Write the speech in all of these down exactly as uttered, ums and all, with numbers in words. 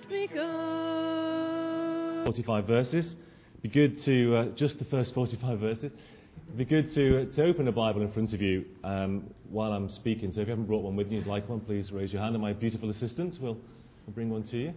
begun. forty-five verses. Be good to, uh, just the first forty-five verses. Be good to, uh, to open a Bible in front of you um, while I'm speaking. So if you haven't brought one with you, you'd like one, please raise your hand, and my beautiful assistant will, will bring one to you.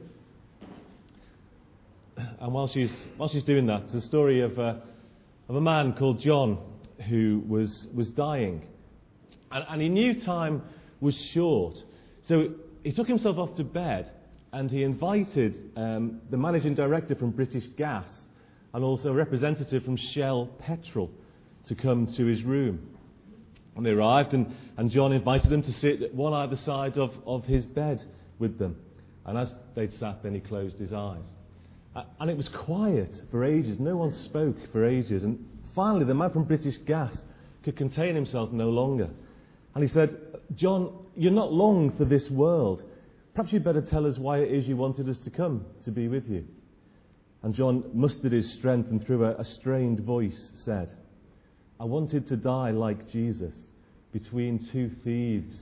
And while she's while she's doing that, it's a story of uh, of a man called John who was was dying, and, and he knew time was short. So he took himself off to bed, and he invited um, the managing director from British Gas and also a representative from Shell Petrol to come to his room. And they arrived, and, and John invited them to sit one either side of, of his bed with them. And as they'd sat, then he closed his eyes. Uh, and it was quiet for ages. No one spoke for ages. And finally, the man from British Gas could contain himself no longer. And he said, "John, you're not long for this world. Perhaps you'd better tell us why it is you wanted us to come to be with you." And John mustered his strength and through a, a strained voice said, "I wanted to die like Jesus, between two thieves."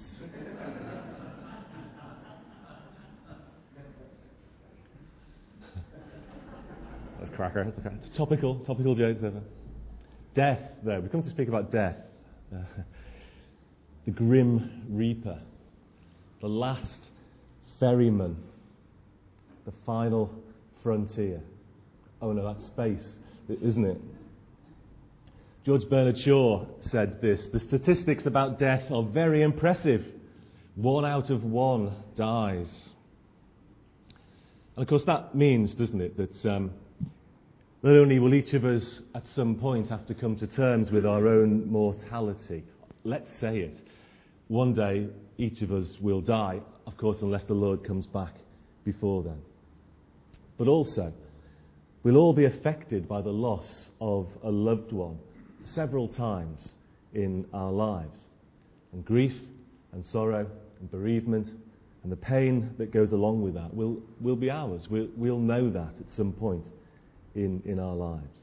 That's cracker. That's cracker. Topical, topical jokes ever. Death, though. We come to speak about death. Uh, the grim reaper. The last ferryman. The final frontier. Oh no, that's space, isn't it? George Bernard Shaw said this: "The statistics about death are very impressive. One out of one dies." And of course that means, doesn't it, that um, not only will each of us at some point have to come to terms with our own mortality. Let's say it. One day each of us will die, of course, unless the Lord comes back before then. But also, we'll all be affected by the loss of a loved one several times in our lives. And grief and sorrow and bereavement and the pain that goes along with that will, will be ours. We'll, we'll know that at some point in, in our lives.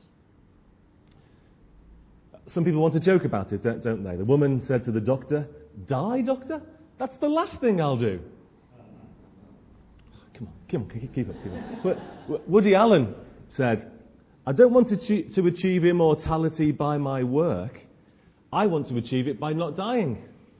Some people want to joke about it, don't, don't they? The woman said to the doctor, "Die, doctor? That's the last thing I'll do." Come on, come on, keep, keep up, keep up. But Woody Allen said, "I don't want to, che- to achieve immortality by my work. I want to achieve it by not dying."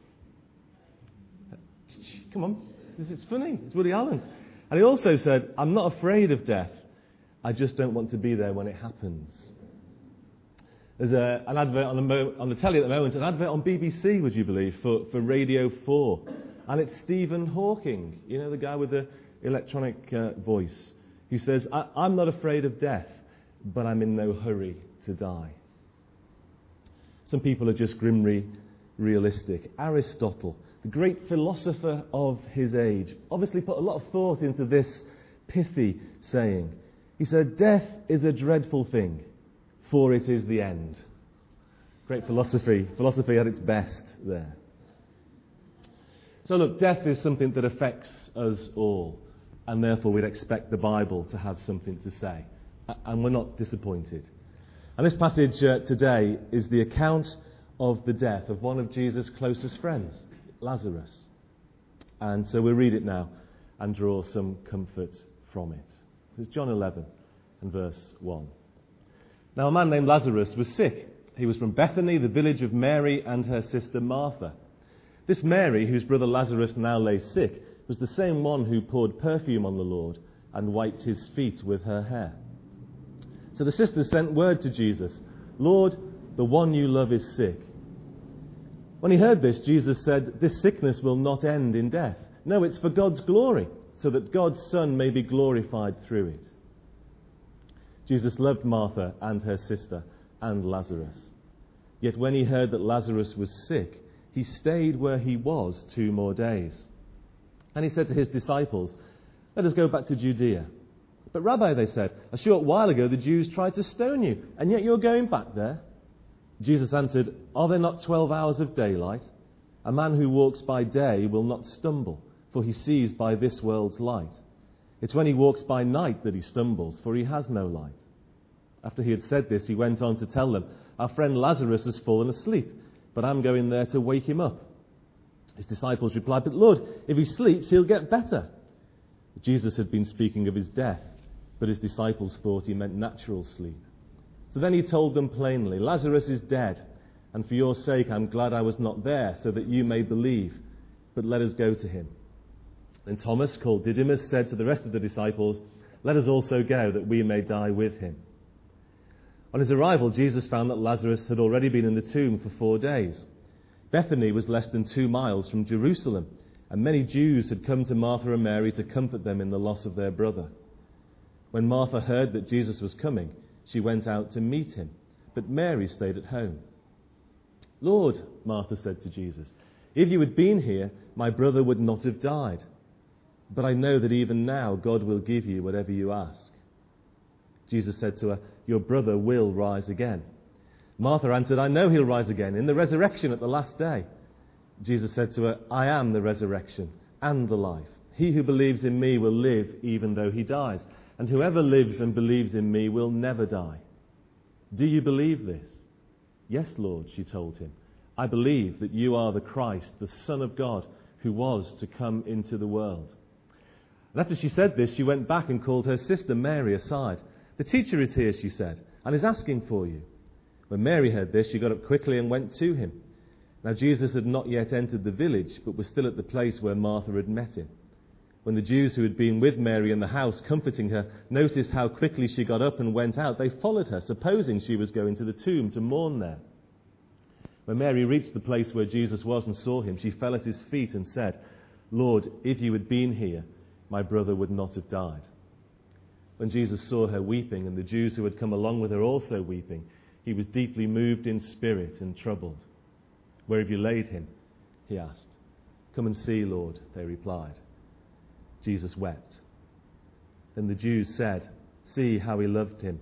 Come on, it's funny. It's Woody Allen. And he also said, "I'm not afraid of death. I just don't want to be there when it happens." There's a, an advert on the, mo- on the telly at the moment, an advert on B B C, would you believe, for, for Radio four. And it's Stephen Hawking, you know, the guy with the electronic uh, voice. He says, I, I'm not afraid of death, but I'm in no hurry to die." Some people are just grimly realistic. Aristotle, the great philosopher of his age, obviously put a lot of thought into this pithy saying. He said, "Death is a dreadful thing, for it is the end." Great philosophy. Philosophy at its best there. So look, death is something that affects us all, and therefore we'd expect the Bible to have something to say. And we're not disappointed. And this passage uh, today is the account of the death of one of Jesus' closest friends, Lazarus. And so we'll read it now and draw some comfort from it. It's John eleven and verse one. "Now a man named Lazarus was sick. He was from Bethany, the village of Mary and her sister Martha. This Mary, whose brother Lazarus now lay sick, was the same one who poured perfume on the Lord and wiped his feet with her hair. So the sisters sent word to Jesus, 'Lord, the one you love is sick.' When he heard this, Jesus said, 'This sickness will not end in death. No, it's for God's glory, so that God's Son may be glorified through it.' Jesus loved Martha and her sister and Lazarus. Yet when he heard that Lazarus was sick, he stayed where he was two more days. And he said to his disciples, 'Let us go back to Judea.' 'But Rabbi,' they said, 'a short while ago the Jews tried to stone you, and yet you're going back there.' Jesus answered, 'Are there not twelve hours of daylight? A man who walks by day will not stumble, for he sees by this world's light. It's when he walks by night that he stumbles, for he has no light.' After he had said this, he went on to tell them, 'Our friend Lazarus has fallen asleep, but I'm going there to wake him up.' His disciples replied, 'But Lord, if he sleeps, he'll get better.' Jesus had been speaking of his death, but his disciples thought he meant natural sleep. So then he told them plainly, "Lazarus is dead, and for your sake I'm glad I was not there, so that you may believe. But let us go to him." Then Thomas, called Didymus, said to the rest of the disciples, "Let us also go, that we may die with him." On his arrival, Jesus found that Lazarus had already been in the tomb for four days. Bethany was less than two miles from Jerusalem, and many Jews had come to Martha and Mary to comfort them in the loss of their brother. When Martha heard that Jesus was coming, she went out to meet him, but Mary stayed at home. "Lord," Martha said to Jesus, "if you had been here, my brother would not have died. But I know that even now God will give you whatever you ask." Jesus said to her, "Your brother will rise again." Martha answered, "I know he'll rise again in the resurrection at the last day." Jesus said to her, "I am the resurrection and the life. He who believes in me will live even though he dies, and whoever lives and believes in me will never die. Do you believe this?" "Yes, Lord," she told him. "I believe that you are the Christ, the Son of God, who was to come into the world." And after she said this, she went back and called her sister Mary aside. "The teacher is here," she said, "and is asking for you." When Mary heard this, she got up quickly and went to him. Now Jesus had not yet entered the village, but was still at the place where Martha had met him. When the Jews who had been with Mary in the house, comforting her, noticed how quickly she got up and went out, they followed her, supposing she was going to the tomb to mourn there. When Mary reached the place where Jesus was and saw him, she fell at his feet and said, "Lord, if you had been here, my brother would not have died." When Jesus saw her weeping, and the Jews who had come along with her also weeping, he was deeply moved in spirit and troubled. "Where have you laid him?" he asked. "Come and see, Lord," they replied. Jesus wept. Then the Jews said, "See how he loved him."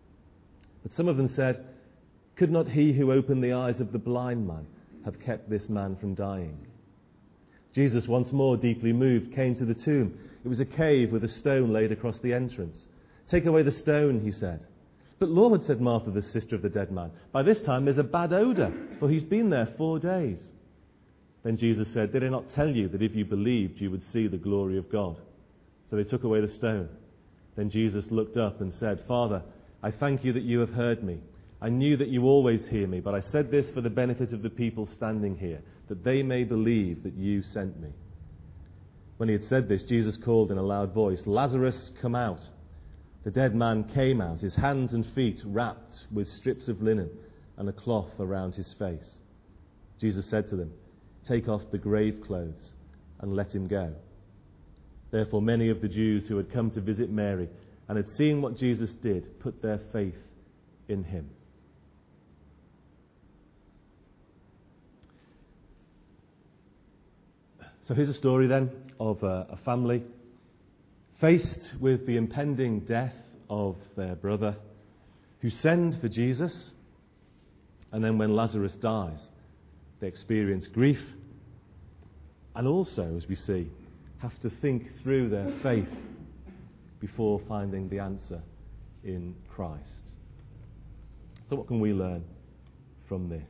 But some of them said, "Could not he who opened the eyes of the blind man have kept this man from dying?" Jesus, once more deeply moved, came to the tomb. It was a cave with a stone laid across the entrance. "Take away the stone," he said. "But Lord," said Martha, the sister of the dead man, "by this time there's a bad odour, for he's been there four days." Then Jesus said, "Did I not tell you that if you believed, you would see the glory of God?" So they took away the stone. Then Jesus looked up and said, "Father, I thank you that you have heard me. I knew that you always hear me, but I said this for the benefit of the people standing here, that they may believe that you sent me." When he had said this, Jesus called in a loud voice, "Lazarus, come out." The dead man came out, his hands and feet wrapped with strips of linen and a cloth around his face. Jesus said to them, "Take off the grave clothes and let him go." Therefore many of the Jews who had come to visit Mary and had seen what Jesus did put their faith in him. So here's a story then of a, a family faced with the impending death of their brother, who send for Jesus, and then when Lazarus dies, they experience grief, and also, as we see, have to think through their faith before finding the answer in Christ. So what can we learn from this?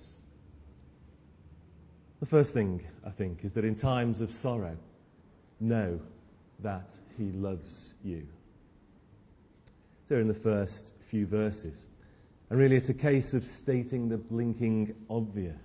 The first thing, I think, is that in times of sorrow, know that he loves you. So in the first few verses, and really it's a case of stating the blinking obvious.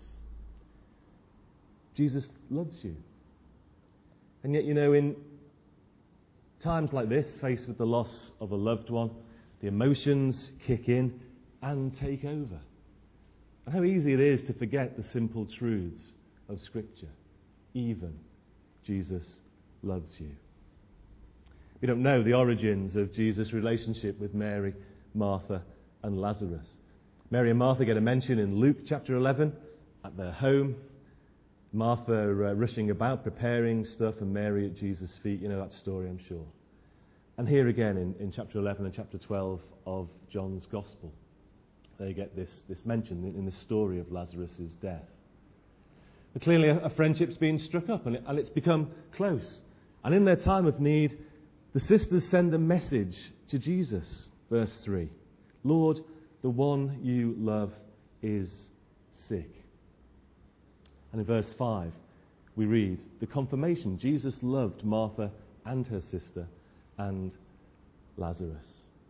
Jesus loves you. And yet, you know, in times like this, faced with the loss of a loved one, the emotions kick in and take over. And how easy it is to forget the simple truths of Scripture. Even Jesus loves you. We don't know the origins of Jesus' relationship with Mary, Martha, and Lazarus. Mary and Martha get a mention in Luke chapter eleven at their home. Martha uh, rushing about, preparing stuff, and Mary at Jesus' feet. You know that story, I'm sure. And here again in, in chapter eleven and chapter twelve of John's Gospel, they get this, this mention in, in the story of Lazarus' death. But clearly a, a friendship's been struck up, and, it, and it's become close. And in their time of need, the sisters send a message to Jesus. Verse three. "Lord, the one you love is sick." And in verse five, we read the confirmation. Jesus loved Martha and her sister and Lazarus.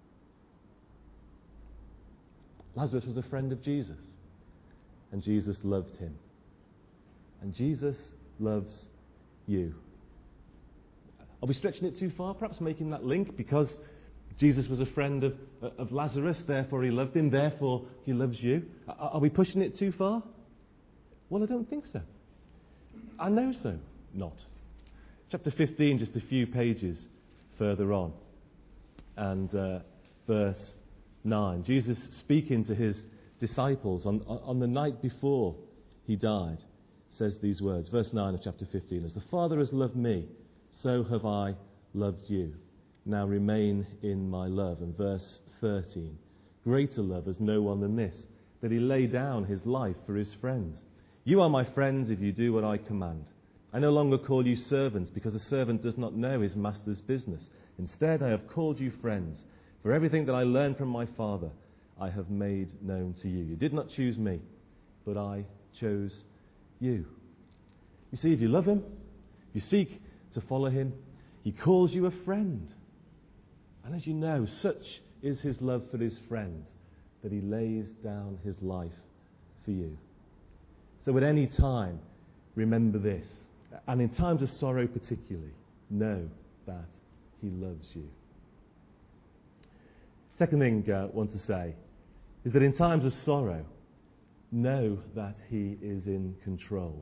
Lazarus was a friend of Jesus, and Jesus loved him. And Jesus loves you. Are we stretching it too far? Perhaps making that link because Jesus was a friend of, of Lazarus, therefore he loved him, therefore he loves you. Are, are we pushing it too far? Well, I don't think so. I know so not. Chapter fifteen, just a few pages further on, and uh, verse nine. Jesus speaking to his disciples on, on the night before he died, says these words. Verse nine of chapter fifteen, as the Father has loved me, so have I loved you. Now remain in my love. And verse thirteen, greater love has no one than this, that he lay down his life for his friends. You are my friends if you do what I command. I no longer call you servants, because a servant does not know his master's business. Instead, I have called you friends, for everything that I learned from my Father I have made known to you. You did not choose me, but I chose you. You see, if you love him, if you seek to follow him, he calls you a friend. And as you know, such is his love for his friends, that he lays down his life for you. So at any time, remember this, and in times of sorrow particularly, know that he loves you. Second thing uh, I want to say is that in times of sorrow, know that he is in control.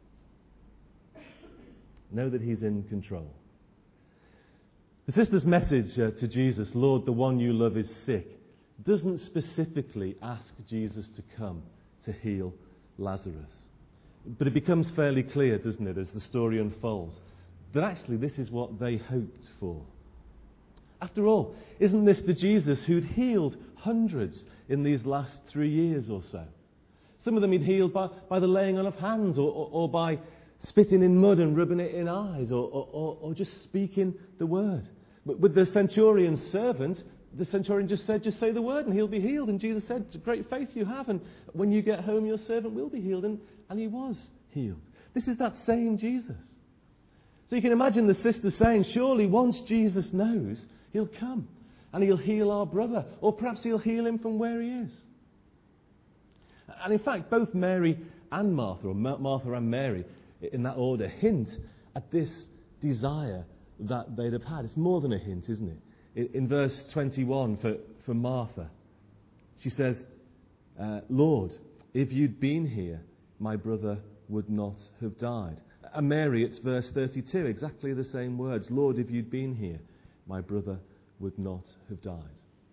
Know that he's in control. The sister's message uh, to Jesus, Lord, the one you love is sick, doesn't specifically ask Jesus to come to heal Lazarus. But it becomes fairly clear, doesn't it, as the story unfolds, that actually this is what they hoped for. After all, isn't this the Jesus who'd healed hundreds in these last three years or so? Some of them he'd healed by, by the laying on of hands, or, or, or by spitting in mud and rubbing it in eyes, or, or, or just speaking the word. But with the centurion's servant, the centurion just said, just say the word and he'll be healed. And Jesus said, great faith you have, and when you get home your servant will be healed. And, and he was healed. This is that same Jesus. So you can imagine the sister saying, surely once Jesus knows, he'll come and he'll heal our brother, or perhaps he'll heal him from where he is. And in fact, both Mary and Martha, or Martha and Mary, in that order, hint at this desire that they'd have had. It's more than a hint, isn't it? In verse twenty-one for, for Martha, she says, uh, Lord, if you'd been here, my brother would not have died. And Mary, it's verse thirty-two, exactly the same words. Lord, if you'd been here, my brother would not have died.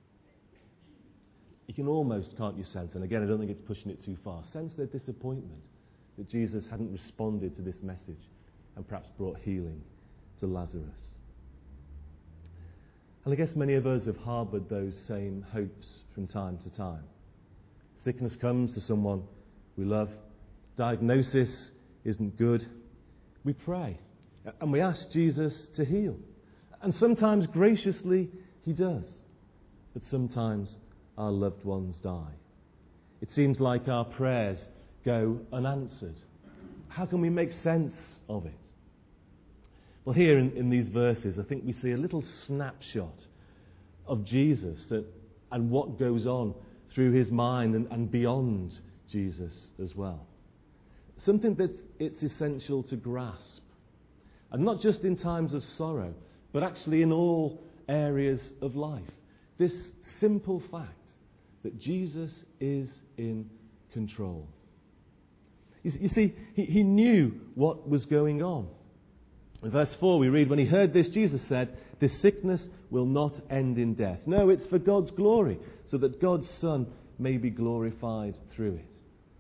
You can almost, can't you, sense, and again, I don't think it's pushing it too far, sense their disappointment that Jesus hadn't responded to this message and perhaps brought healing to Lazarus. And I guess many of us have harboured those same hopes from time to time. Sickness comes to someone we love. Diagnosis isn't good. We pray and we ask Jesus to heal. And sometimes graciously he does. But sometimes our loved ones die. It seems like our prayers go unanswered. How can we make sense of it? Well, here in, in these verses, I think we see a little snapshot of Jesus that, and what goes on through his mind and, and beyond Jesus as well. Something that it's essential to grasp. And not just in times of sorrow, but actually in all areas of life. This simple fact that Jesus is in control. You, you see, he, he knew what was going on. In verse four we read, when he heard this, Jesus said, this sickness will not end in death. No, it's for God's glory, so that God's Son may be glorified through it.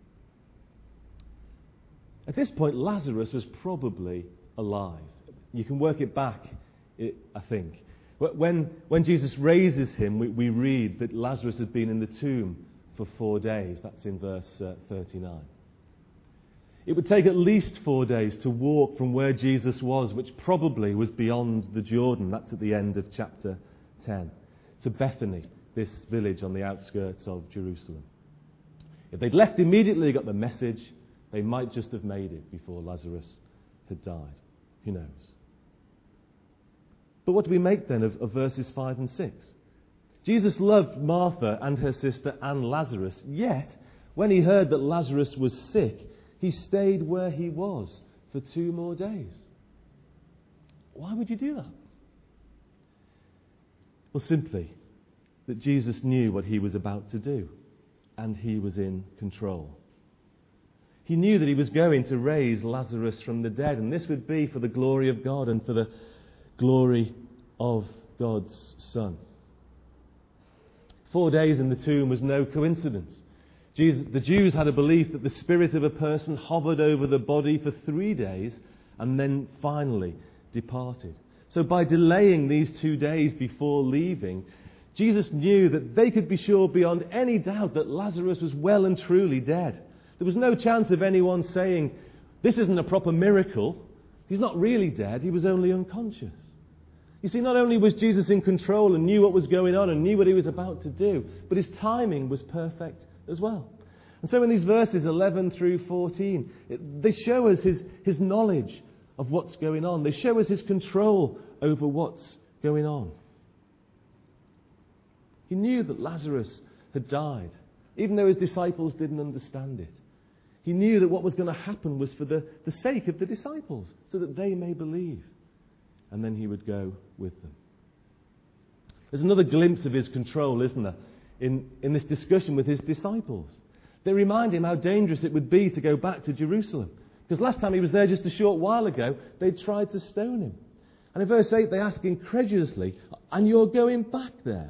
At this point, Lazarus was probably alive. You can work it back, I think. When, when Jesus raises him, we, we read that Lazarus had been in the tomb for four days. That's in verse uh, thirty-nine. It would take at least four days to walk from where Jesus was, which probably was beyond the Jordan. That's at the end of chapter ten. To Bethany, this village on the outskirts of Jerusalem. If they'd left immediately, got the message, they might just have made it before Lazarus had died. Who knows? But what do we make then of, of verses five and six? Jesus loved Martha and her sister and Lazarus, yet when he heard that Lazarus was sick, he stayed where he was for two more days. Why would you do that? Well, simply that Jesus knew what he was about to do, and he was in control. He knew that he was going to raise Lazarus from the dead, and this would be for the glory of God and for the glory of God's Son. Four days in the tomb was no coincidence. Jesus, the Jews had a belief that the spirit of a person hovered over the body for three days and then finally departed. So by delaying these two days before leaving, Jesus knew that they could be sure beyond any doubt that Lazarus was well and truly dead. There was no chance of anyone saying, this isn't a proper miracle. He's not really dead. He was only unconscious. You see, not only was Jesus in control and knew what was going on and knew what he was about to do, but his timing was perfect as well. And so in these verses eleven through fourteen, it, they show us his, his knowledge of what's going on. They show us his control over what's going on. He knew that Lazarus had died, even though his disciples didn't understand it. He knew that what was going to happen was for the, the sake of the disciples, so that they may believe. And then he would go with them. There's another glimpse of his control, isn't there, in, in this discussion with his disciples. They remind him how dangerous it would be to go back to Jerusalem. Because last time he was there just a short while ago, they tried to stone him. And in verse eight, they ask incredulously, and you're going back there?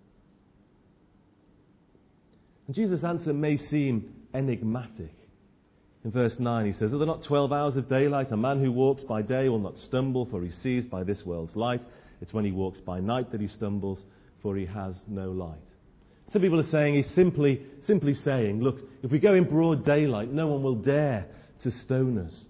And Jesus' answer may seem enigmatic. In verse nine he says, are there not twelve hours of daylight? A man who walks by day will not stumble, for he sees by this world's light. It's when he walks by night that he stumbles, for he has no light. Some people are saying he's simply, simply saying, look, if we go in broad daylight, no one will dare to stone us.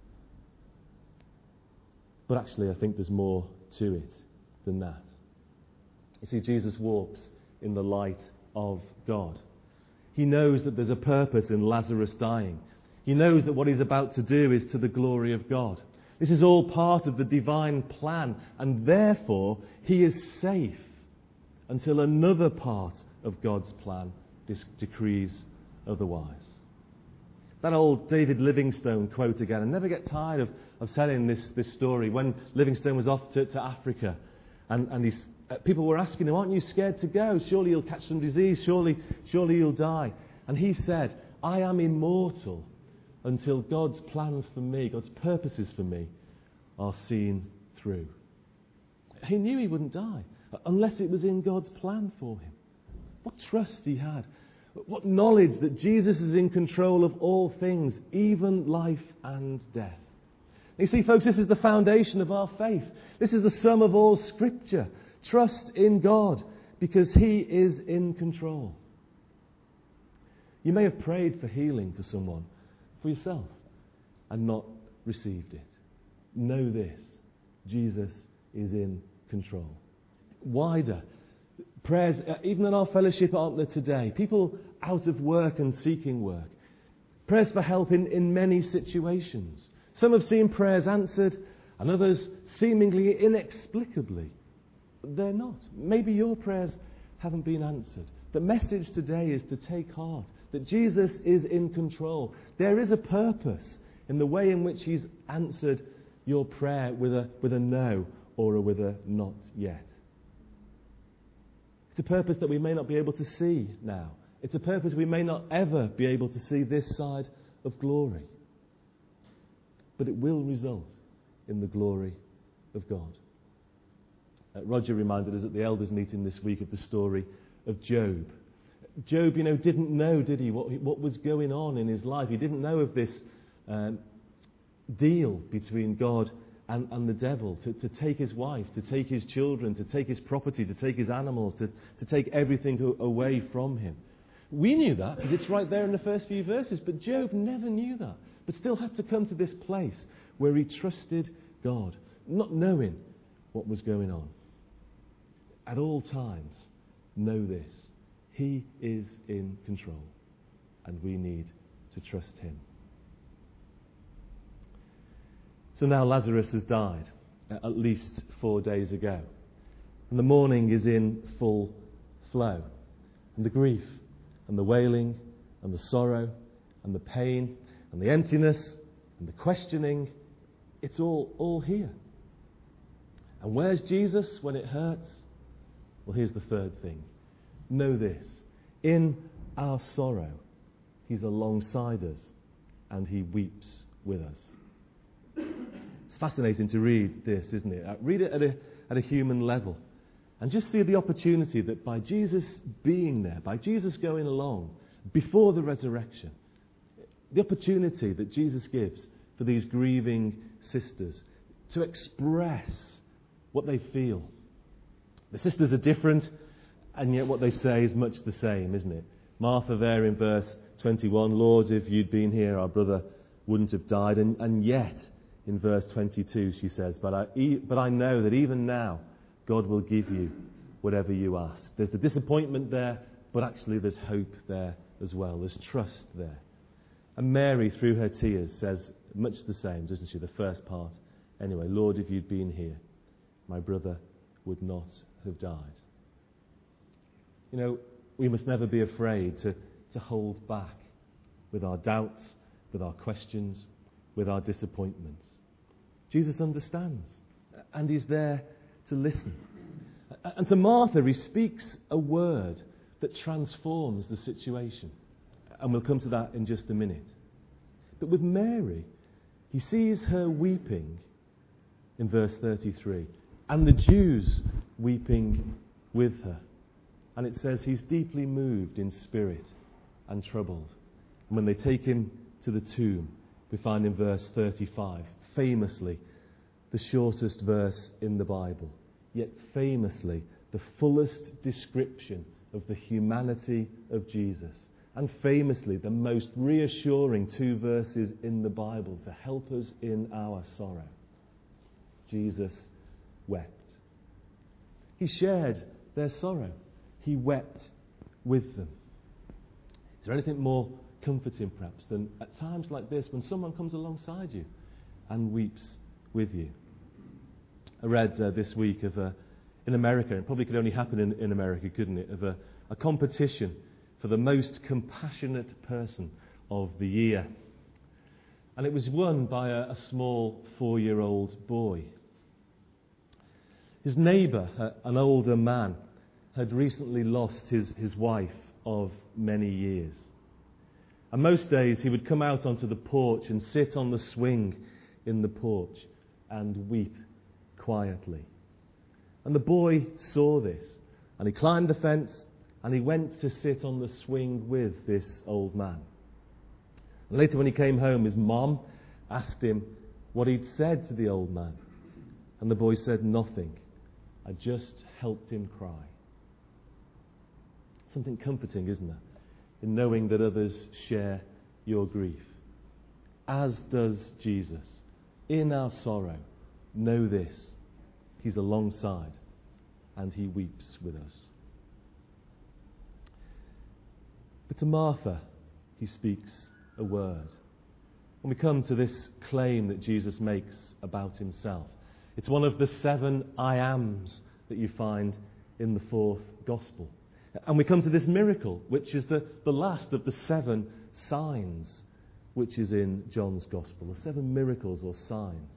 But actually, I think there's more to it than that. You see, Jesus walks in the light of God. He knows that there's a purpose in Lazarus dying. He knows that what he's about to do is to the glory of God. This is all part of the divine plan, and therefore he is safe until another part of God's plan dis- decrees otherwise. That old David Livingstone quote again. I never get tired of, of telling this, this story. When Livingstone was off to, to Africa, and, and he's, uh, people were asking him, aren't you scared to go? Surely you'll catch some disease. Surely, surely you'll die. And he said, I am immortal until God's plans for me, God's purposes for me, are seen through. He knew he wouldn't die unless it was in God's plan for him. What trust he had. What knowledge that Jesus is in control of all things, even life and death. You see, folks, this is the foundation of our faith. This is the sum of all Scripture. Trust in God because he is in control. You may have prayed for healing for someone, for yourself, and not received it. Know this, Jesus is in control. Wider prayers, even in our fellowship, aren't there today? People out of work and seeking work. Prayers for help in, in many situations. Some have seen prayers answered, and others seemingly inexplicably. But they're not. Maybe your prayers haven't been answered. The message today is to take heart that Jesus is in control. There is a purpose in the way in which he's answered your prayer with a, with a no or a, with a not yet. It's a purpose that we may not be able to see now. It's a purpose we may not ever be able to see this side of glory. But it will result in the glory of God. Uh, Roger reminded us at the elders' meeting this week of the story of Job. Job, you know, didn't know, did he, what, what was going on in his life. He didn't know of this um, deal between God and, and the devil to, to take his wife, to take his children, to take his property, to take his animals, to, to take everything away from him. We knew that because it's right there in the first few verses, but Job never knew that, but still had to come to this place where he trusted God, not knowing what was going on. At all times, know this. He is in control, and we need to trust him. So now Lazarus has died. at least four days ago. And the mourning is in full flow. And the grief, and the wailing, and the sorrow, and the pain, and the emptiness, and the questioning, it's all, all here. And where's Jesus when it hurts? Well, here's the third thing. Know this. In our sorrow, he's alongside us, and he weeps with us. It's fascinating to read this, isn't it? Read it at a, at a human level. And just see the opportunity that by Jesus being there, by Jesus going along before the resurrection, the opportunity that Jesus gives for these grieving sisters to express what they feel. The sisters are different, and yet what they say is much the same, isn't it? Martha there in verse twenty-one, Lord, if you'd been here, our brother wouldn't have died. And, and yet, in verse twenty-two, she says, but I, but I know that even now, God will give you whatever you ask. There's the disappointment there, but actually there's hope there as well. There's trust there. And Mary, through her tears, says much the same, doesn't she? The first part. Anyway, Lord, if you'd been here, my brother would not have died. You know, we must never be afraid to, to hold back with our doubts, with our questions, with our disappointments. Jesus understands, and he's there to listen. And to Martha, he speaks a word that transforms the situation. And we'll come to that in just a minute. But with Mary, he sees her weeping in verse thirty-three, and the Jews weeping with her. And it says he's deeply moved in spirit and troubled. And when they take him to the tomb, we find in verse thirty-five, famously, the shortest verse in the Bible, yet famously the fullest description of the humanity of Jesus, and famously the most reassuring two verses in the Bible to help us in our sorrow. Jesus wept. He shared their sorrow. He wept with them. Is there anything more comforting, perhaps, than at times like this when someone comes alongside you and weeps with you? I read uh, this week of a, in America, it probably could only happen in, in America, couldn't it, of a, a competition for the most compassionate person of the year. And it was won by a, a small four-year-old boy. His neighbour, uh, an older man, had recently lost his, his wife of many years. And most days he would come out onto the porch and sit on the swing in the porch and weep quietly. And the boy saw this, and he climbed the fence, and he went to sit on the swing with this old man. And later when he came home, his mom asked him what he'd said to the old man. And the boy said, nothing. I just helped him cry. Something comforting, isn't there, in knowing that others share your grief. As does Jesus. In our sorrow, know this. He's alongside, and he weeps with us. But to Martha, he speaks a word. When we come to this claim that Jesus makes about himself, it's one of the seven I ams that you find in the fourth gospel. And we come to this miracle, which is the, the last of the seven signs, which is in John's gospel, the seven miracles or signs.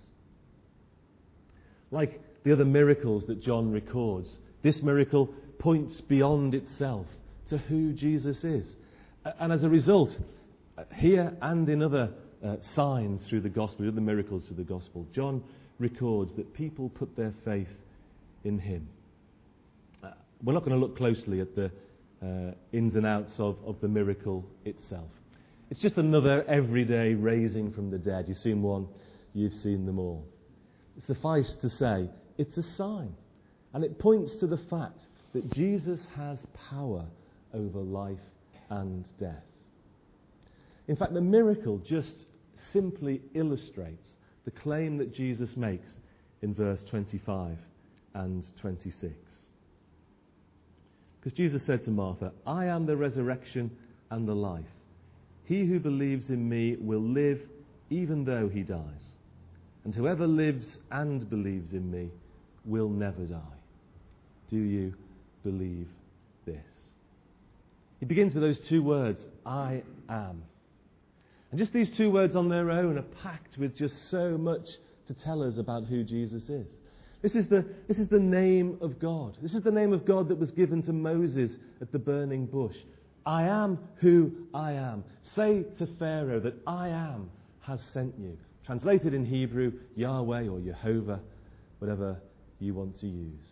Like the other miracles that John records, this miracle points beyond itself to who Jesus is. And as a result, here and in other uh, signs through the gospel, other miracles through the gospel, John records that people put their faith in him. Uh, we're not going to look closely at the uh, ins and outs of, of the miracle itself. It's just another everyday raising from the dead. You've seen one, you've seen them all. Suffice to say, it's a sign. And it points to the fact that Jesus has power over life and death. In fact, the miracle just simply illustrates the claim that Jesus makes in verse twenty-five and twenty-six. Because Jesus said to Martha, I am the resurrection and the life. He who believes in me will live even though he dies. and whoever lives and believes in me will never die. Do you believe this? He begins with those two words, I am. And just these two words on their own are packed with just so much to tell us about who Jesus is. This is the, this is the name of God. This is the name of God that was given to Moses at the burning bush. I am who I am. Say to Pharaoh that I am has sent you. Translated in Hebrew, Yahweh or Jehovah, whatever you want to use.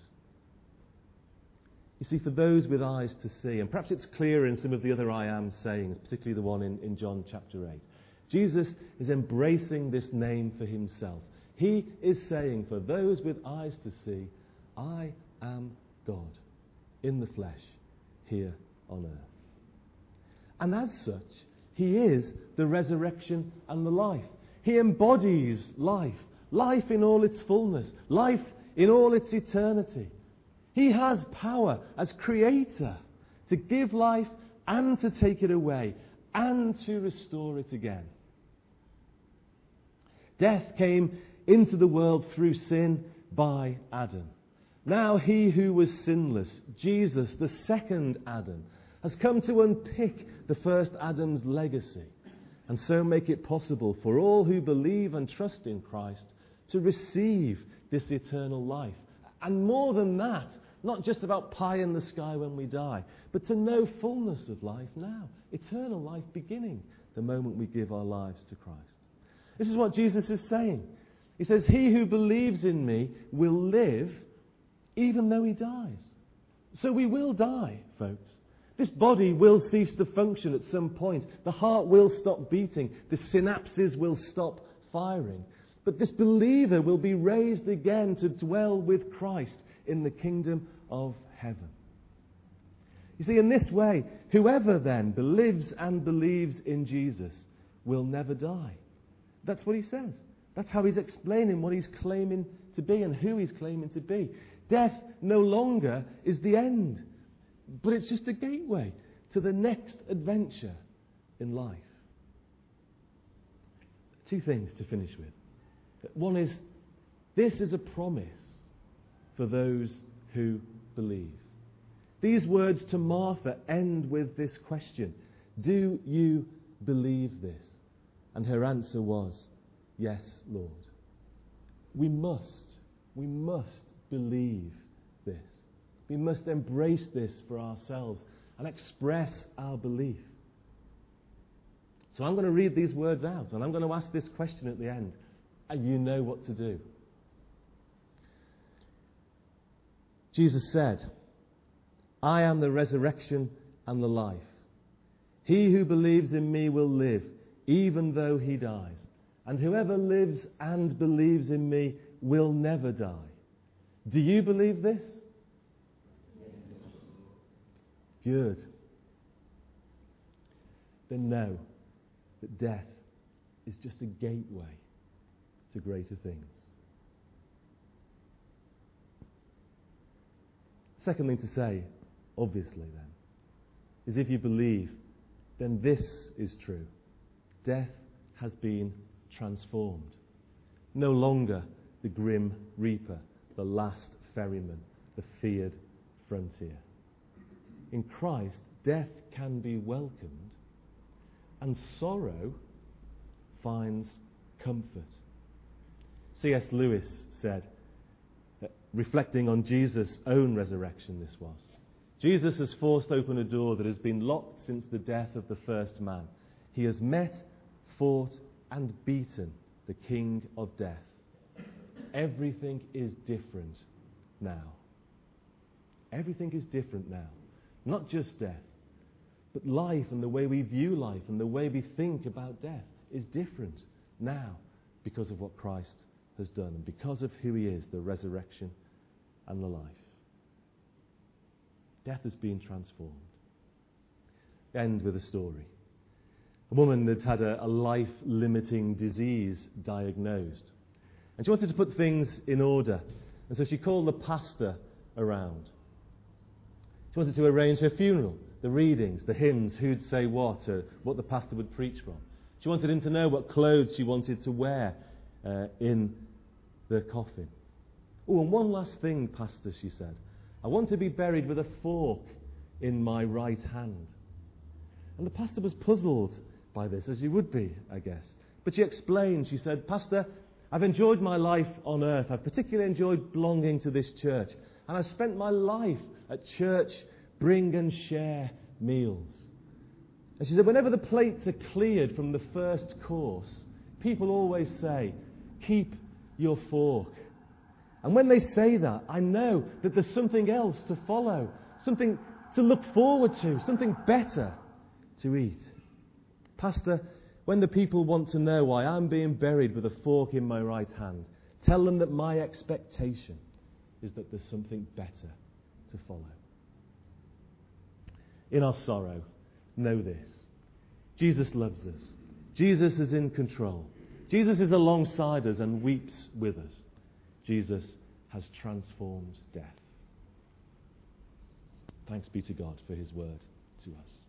You see, for those with eyes to see, and perhaps it's clearer in some of the other I am sayings, particularly the one in, in John chapter eight, Jesus is embracing this name for himself. He is saying, for those with eyes to see, I am God in the flesh here on earth. And as such, he is the resurrection and the life. He embodies life, life in all its fullness, life in all its eternity. He has power as creator to give life and to take it away and to restore it again. Death came into the world through sin by Adam. Now he who was sinless, Jesus, the second Adam, has come to unpick the first Adam's legacy and so make it possible for all who believe and trust in Christ to receive this eternal life. And more than that, not just about pie in the sky when we die, but to know fullness of life now, eternal life beginning the moment we give our lives to Christ. This is what Jesus is saying. He says, he who believes in me will live even though he dies. So we will die, folks. This body will cease to function at some point. The heart will stop beating. The synapses will stop firing. But this believer will be raised again to dwell with Christ in the kingdom of heaven. You see, in this way, whoever then believes and believes in Jesus will never die. That's what he says. That's how he's explaining what he's claiming to be and who he's claiming to be. Death no longer is the end, but it's just a gateway to the next adventure in life. Two things to finish with. One is, this is a promise for those who believe. These words to Martha end with this question: do you believe this? And her answer was, yes, Lord. We must, we must believe this. We must embrace this for ourselves and express our belief. So I'm going to read these words out and I'm going to ask this question at the end, and you know what to do. Jesus said, I am the resurrection and the life. He who believes in me will live, even though he dies. And whoever lives and believes in me will never die. Do you believe this? Good. Then know that death is just a gateway to greater things. Second thing to say, obviously then, is if you believe, then this is true. Death has been transformed. No longer the grim reaper, the last ferryman, the feared frontier. In Christ, death can be welcomed and sorrow finds comfort. C S Lewis said, reflecting on Jesus' own resurrection, this was, Jesus has forced open a door that has been locked since the death of the first man. He has met, fought, and beaten the king of death. Everything is different now. Everything is different now. Not just death, but life and the way we view life and the way we think about death is different now because of what Christ has done and because of who he is, the resurrection and the life. Death has been transformed. End with a story. A woman that had a, a life-limiting disease diagnosed. And she wanted to put things in order. And so she called the pastor around. She wanted to arrange her funeral, the readings, the hymns, who'd say what, or what the pastor would preach from. She wanted him to know what clothes she wanted to wear uh, in the coffin. Oh, and one last thing, Pastor, she said. I want to be buried with a fork in my right hand. And the pastor was puzzled by this, as you would be, I guess. But she explained, she said, Pastor, I've enjoyed my life on earth. I've particularly enjoyed belonging to this church. And I've spent my life at church bring and share meals. And she said, whenever the plates are cleared from the first course, people always say, keep your fork. And when they say that, I know that there's something else to follow, something to look forward to, something better to eat. Pastor, when the people want to know why I'm being buried with a fork in my right hand, tell them that my expectation is that there's something better to follow. In our sorrow, know this. Jesus loves us. Jesus is in control. Jesus is alongside us and weeps with us. Jesus has transformed death. Thanks be to God for his word to us.